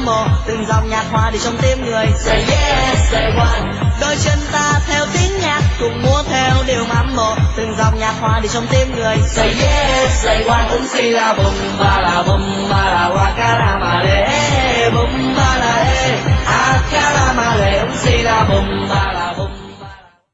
hâm mộ, từng dòng nhạc hoa đi trong tim người. Say yes, say one. Đôi chân ta theo tiếng nhạc cùng múa theo điệu hâm mộ, từng dòng nhạc hoa đi trong tim người. Say yes, say one. Si la bum ba la wakara male, bum ba la akara male, si la bum ba la.